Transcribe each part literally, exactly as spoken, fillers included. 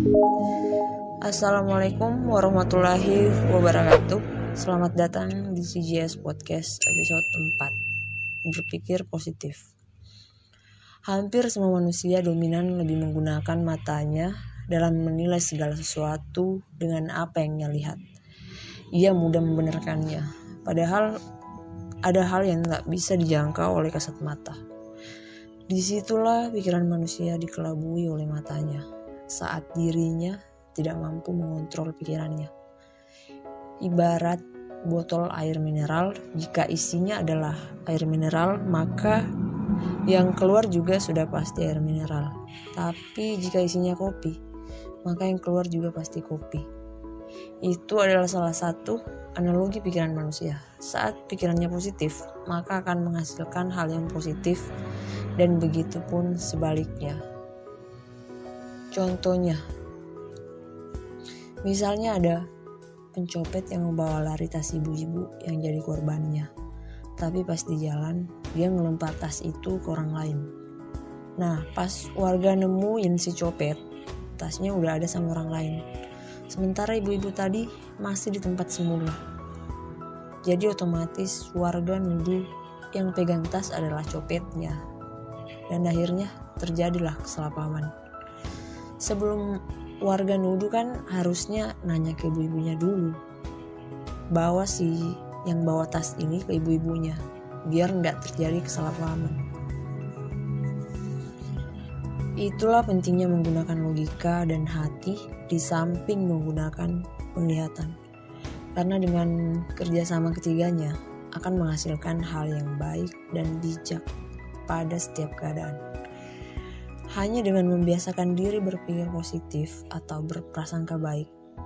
Assalamualaikum warahmatullahi wabarakatuh. Selamat datang di C G S Podcast episode empat. Berpikir positif. Hampir semua manusia dominan lebih menggunakan matanya dalam menilai segala sesuatu dengan apa yang ia lihat. Ia mudah membenarkannya, padahal ada hal yang tak bisa dijangkau oleh kasat mata. Disitulah pikiran manusia dikelabui oleh matanya, saat dirinya tidak mampu mengontrol pikirannya. Ibarat botol air mineral, jika isinya adalah air mineral, maka yang keluar juga sudah pasti air mineral. Tapi jika isinya kopi, maka yang keluar juga pasti kopi. Itu adalah salah satu analogi pikiran manusia. Saat pikirannya positif, maka akan menghasilkan hal yang positif, dan begitu pun sebaliknya. Contohnya, misalnya ada pencopet yang membawa lari tas ibu-ibu yang jadi korbannya. Tapi pas di jalan, dia ngelempar tas itu ke orang lain. Nah, pas warga nemuin si copet, tasnya udah ada sama orang lain. Sementara ibu-ibu tadi masih di tempat semula. Jadi otomatis warga nuduh yang pegang tas adalah copetnya. Dan akhirnya terjadilah kesalahpahaman. Sebelum warga nuduh kan harusnya nanya ke ibu-ibunya dulu. Bawa si yang bawa tas ini ke ibu-ibunya. Biar nggak terjadi kesalahpahaman. Itulah pentingnya menggunakan logika dan hati di samping menggunakan penglihatan. Karena dengan kerjasama ketiganya akan menghasilkan hal yang baik dan bijak pada setiap keadaan. Hanya dengan membiasakan diri berpikir positif atau berprasangka baik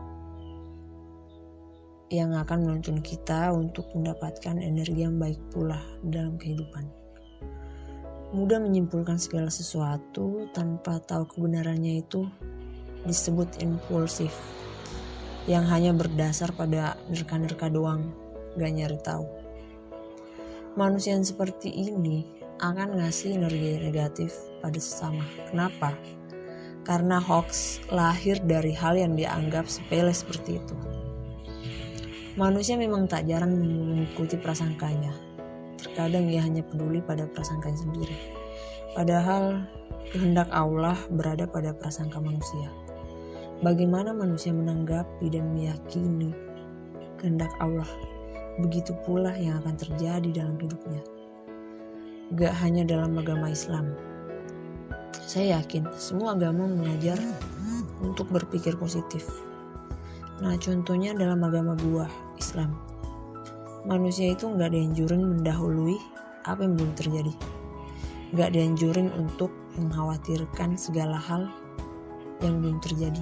yang akan menuntun kita untuk mendapatkan energi yang baik pula dalam kehidupan. Mudah menyimpulkan segala sesuatu tanpa tahu kebenarannya itu disebut impulsif, yang hanya berdasar pada nerka-nerka doang, gak nyari tahu. Manusia yang seperti ini akan ngasih energi negatif pada sesama. Kenapa? Karena hoax lahir dari hal yang dianggap sepele seperti itu. Manusia memang tak jarang mengikuti prasangkanya. Terkadang ia hanya peduli pada prasangkanya sendiri. Padahal kehendak Allah berada pada prasangka manusia. Bagaimana manusia menanggapi dan meyakini kehendak Allah, begitu pula yang akan terjadi dalam hidupnya. Gak hanya dalam agama Islam. Saya yakin semua agama mengajar untuk berpikir positif. Nah, contohnya dalam agama buah Islam. Manusia itu gak dianjurin mendahului apa yang belum terjadi. Gak dianjurin untuk mengkhawatirkan segala hal yang belum terjadi.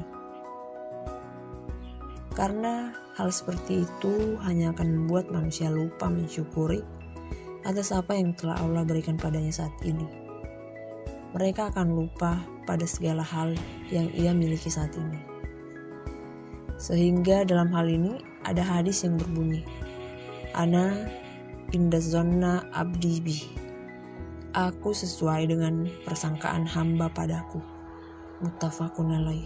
Karena hal seperti itu hanya akan membuat manusia lupa mensyukuri atas apa yang telah Allah berikan padanya saat ini. Mereka akan lupa pada segala hal yang ia miliki saat ini. Sehingga dalam hal ini ada hadis yang berbunyi, Ana inda zonna abdi bi. Aku sesuai dengan persangkaan hamba padaku. Muttafaqun alaih.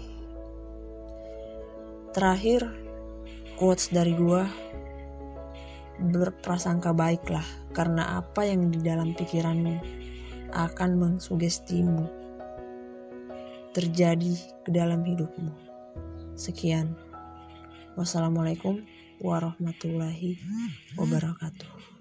Terakhir, quotes dari gua, berprasangka baiklah, karena apa yang di dalam pikiranmu akan mengsugestimu terjadi ke dalam hidupmu. Sekian. Wassalamualaikum warahmatullahi wabarakatuh.